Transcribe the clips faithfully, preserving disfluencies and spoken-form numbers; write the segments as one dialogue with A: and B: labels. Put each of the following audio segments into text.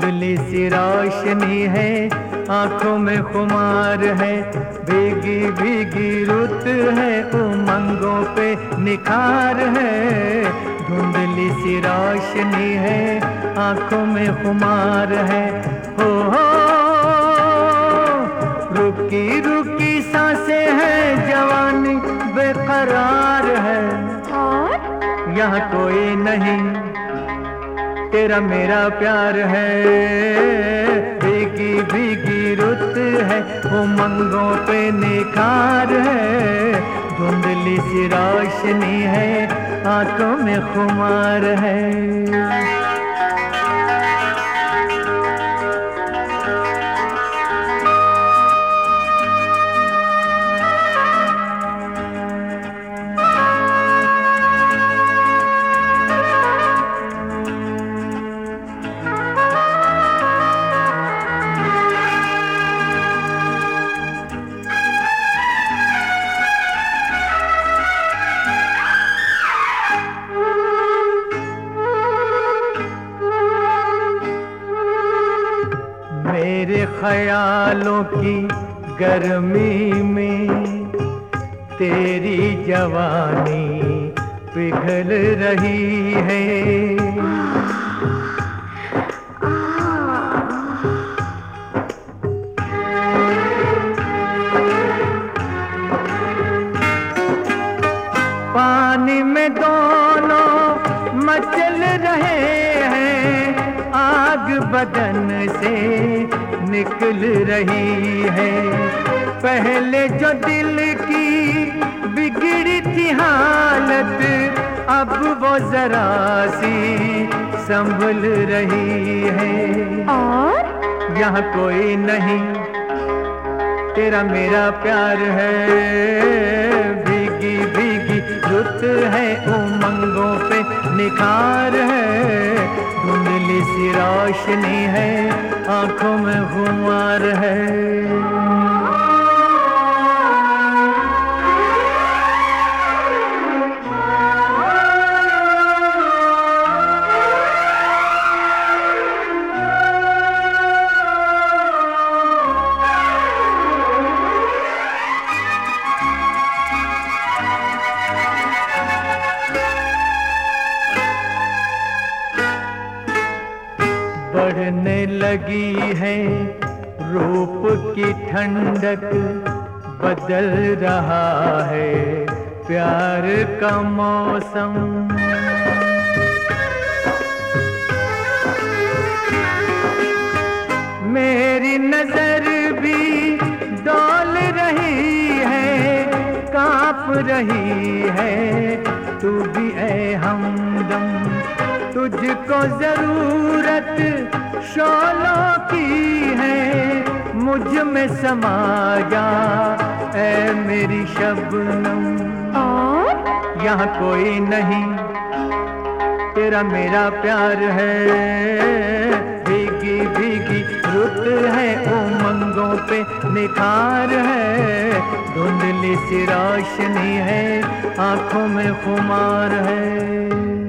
A: धुंधली सी रोशनी है, आंखों में खुमार है, भीगी भीगी रुत है, उमंगों पे निखार है। धुंधली सी रोशनी है, आंखों में खुमार है, हो हो रुकी रुकी सांसें हैं, जवानी बेकरार है। और यहाँ कोई नहीं, तेरा मेरा प्यार है। भीगी भीगी रुत है, उमंगों पे निखार है। धुंधली सी रोशनी है, आंखों में खुमार है। मेरे ख्यालों की गर्मी में तेरी जवानी पिघल रही है। पानी में दोनों मचल रहे हैं, आग बदन से निकल रही है। पहले जो दिल की बिगड़ी थी हालत, अब वो जरा सी संभल रही है। और यहाँ कोई नहीं, तेरा मेरा प्यार है। भीगी भीगी रुत है, उमंगों पे निखार है। धुंधली सी रोशनी है, आंखों में खुमार है। बढ़ने लगी है रूप की ठंडक, बदल रहा है प्यार का मौसम। मेरी नजर भी डोल रही है, कांप रही है तू भी ऐ हमदम। तुझको जरूरत शोलों की है, मुझ में समा जा ऐ मेरी शबनम। और यहाँ कोई नहीं, तेरा मेरा प्यार है। भीगी भीगी रुत है, उमंगों पे निखार है। धुंधली सी रोशनी है, आंखों में खुमार है।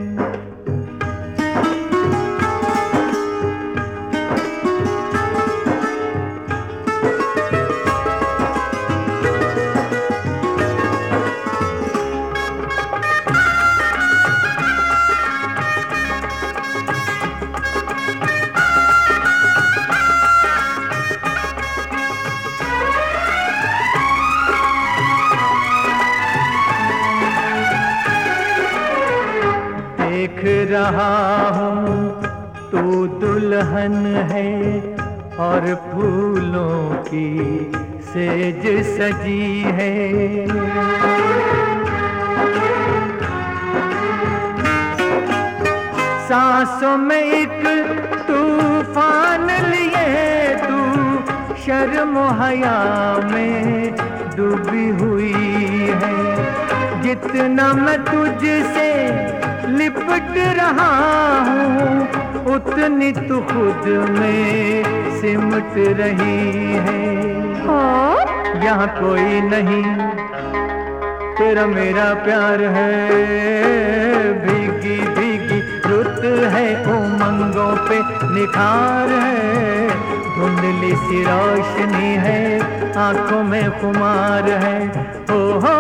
A: देख रहा हूँ तू दुल्हन है, और फूलों की सेज सजी है। सांसों में एक तूफान लिए तू, शर्म हया में डूबी हुई है। जितना मैं तुझसे लिपट रहा हूँ, उतनी तू खुद में सिमट रही है। और यहाँ कोई नहीं, तेरा मेरा प्यार है। भीगी भीगी रुत है, उमंगों पे निखार है। धुंधली सी रोशनी है, आंखों में खुमार है। ओ हो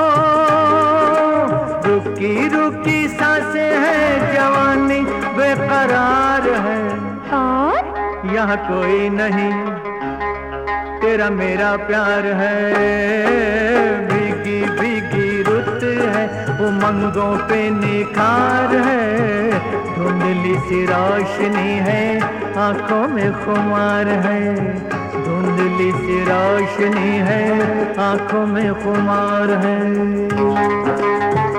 A: रुकी रुकी सांसें है, जवानी बेकरार है।
B: और
A: यहाँ कोई नहीं, तेरा मेरा प्यार है। भीगी भीगी रुत है, उमंगों पे निखार है। धुंधली सी रोशनी है, आंखों में खुमार है। धुंधली सी रोशनी है, आंखों में खुमार है।